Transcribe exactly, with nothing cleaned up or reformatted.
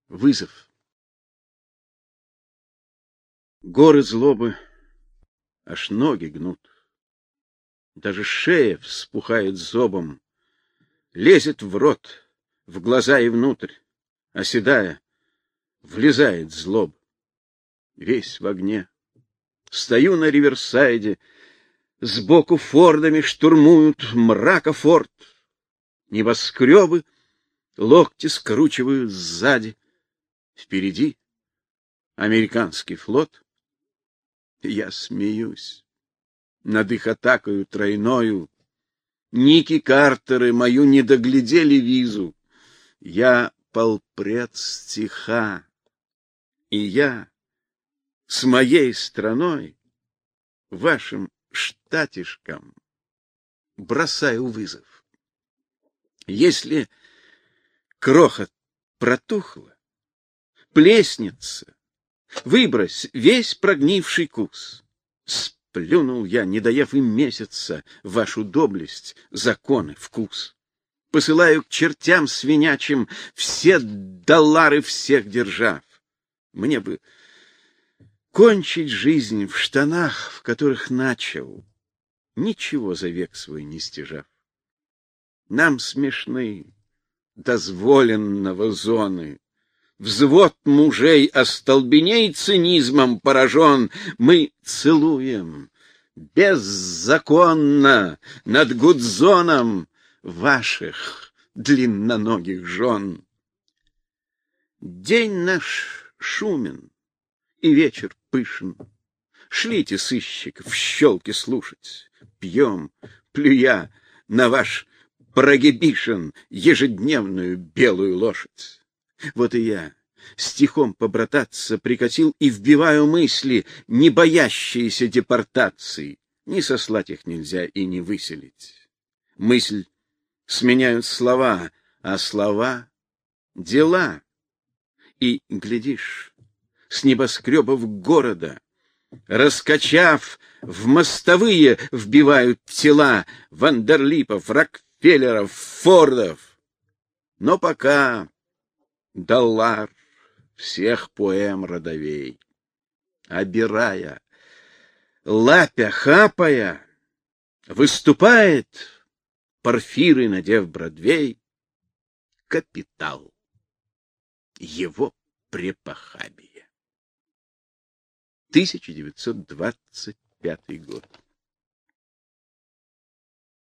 Вызов. Горы злобы аж ноги гнут. Даже шея вспухает зобом, лезет в рот, в глаза и внутрь, оседая, влезает злоб. Весь в огне. Стою на Риверсайде, сбоку фордами штурмуют мрака форт. Небоскребы локти скручиваю сзади. Впереди американский флот. Я смеюсь над их атакою тройною. Ники Картеры мою не доглядели визу. Я полпред стиха, и я с моей страной вашим штатишкам бросаю вызов. Если крохот протухла, плеснется, выбрось весь прогнивший кус. Сплюнул я, не доев и месяца, вашу доблесть, законы, вкус. Посылаю к чертям свинячим все доллары всех держав. Мне бы кончить жизнь в штанах, в которых начал, ничего за век свой не стяжав. Нам смешны дозволенного зоны. Взвод мужей остолбеней цинизмом поражен. Мы целуем беззаконно над Гудзоном ваших длинноногих жен. День наш шумен и вечер пышен. Шлите сыщиков щелки слушать. Пьем, плюя на ваш прогибишен ежедневную белую лошадь. Вот и я стихом побрататься прикатил и вбиваю мысли, не боящиеся депортации. Не сослать их нельзя и не выселить. Мысль сменяют слова, а слова — дела. И, глядишь, с небоскребов города, раскачав, в мостовые вбивают тела Вандерлипов, Рокфеллеров, Фордов. Но пока доллар всех поэм родовей, обирая, лапя, хапая, выступает, Порфиры, надев Бродвей, капитал его препохабия. тысяча девятьсот двадцать пятый год.